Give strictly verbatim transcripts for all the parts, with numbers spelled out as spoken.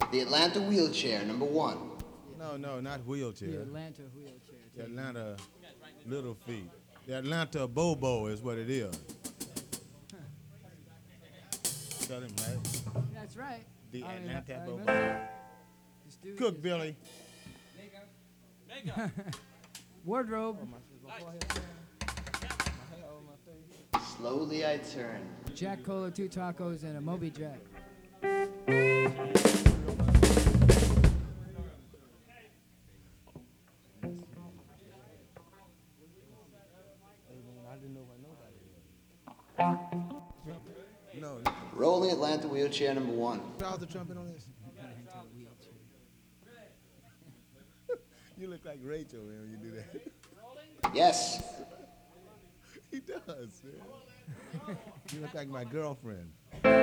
The Atlanta Wheelchair, number one. No, no, not wheelchair. The Atlanta wheelchair. The Atlanta Little Feet. The Atlanta Bobo is what it is. Tell him, right? That's right. The I mean, Atlanta I- I Bobo. remember. This dude Cook, is- Billy. Wardrobe. Slowly I turn. Jack Cola, two tacos, and a Moby Jack. No, Rolling Atlanta Wheelchair, number one. how's the trumpet on this? You look like Rachel when you do that. Yes. He does, man. You look like my girlfriend.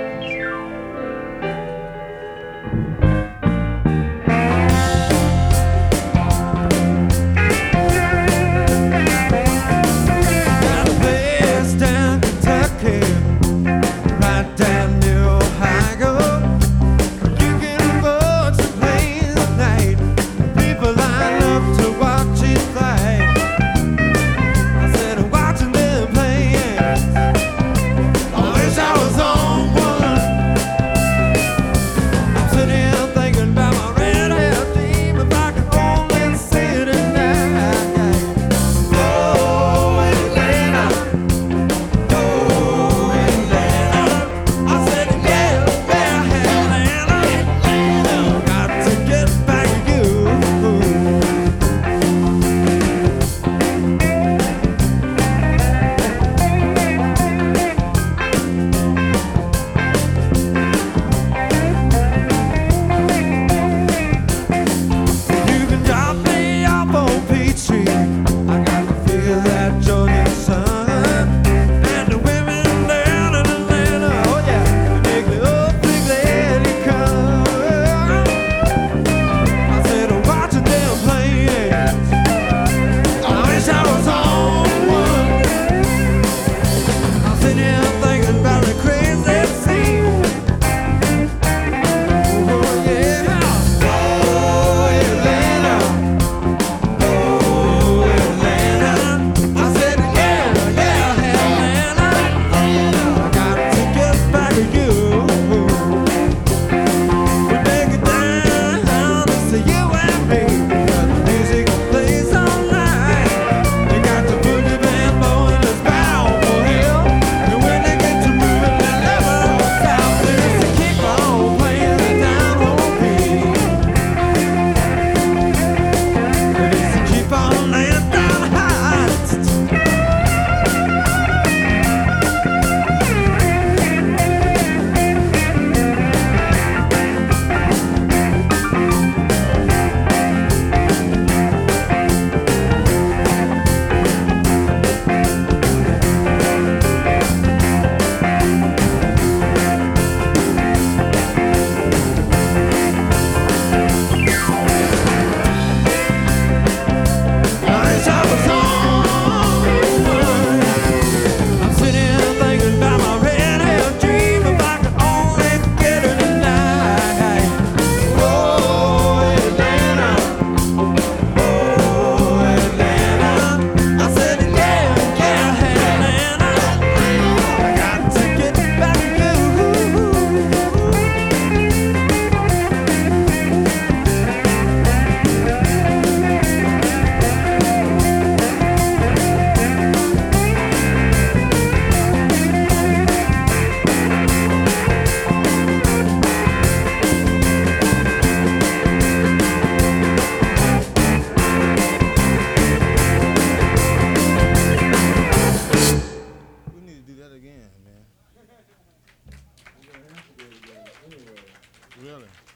Got a place down Kentucky, right down near Ohio. You can go to plays at night. People line up to watch it fly. I said I'm watching them playing. I wish I was on one. I'm sitting here thinking about my red-haired dream. If I could only see it at night. Oh, Atlanta. Oh, Atlanta. I said, yeah, yeah, Atlanta. Got to get back to you. You can drop me off on Peachtree. I got to feel that Georgia sun. And the women down in Atlanta, oh yeah, they make me awfully glad you come. I said I'm watching them playing. I wish I was on one. I'm sitting here thinking about the crazy scene. Oh yeah. Oh, Atlanta. Oh, Atlanta. I said, yeah, yeah, Atlanta. I got to get back to you. We make it down to you and me. Got the music plays all night. They got the boogie band blowing us bound for hell. And when they get to moving, they never stop. There's to keep on playing the down home beat. And it's to keep on laying down high. I wish I was on one. I'm sitting here thinking about my red-haired dream. If I could only get her tonight. Oh, Atlanta. Oh, Atlanta. I said, yeah, yeah, Atlanta. I got to get back to you. We need to do that again, man. Really?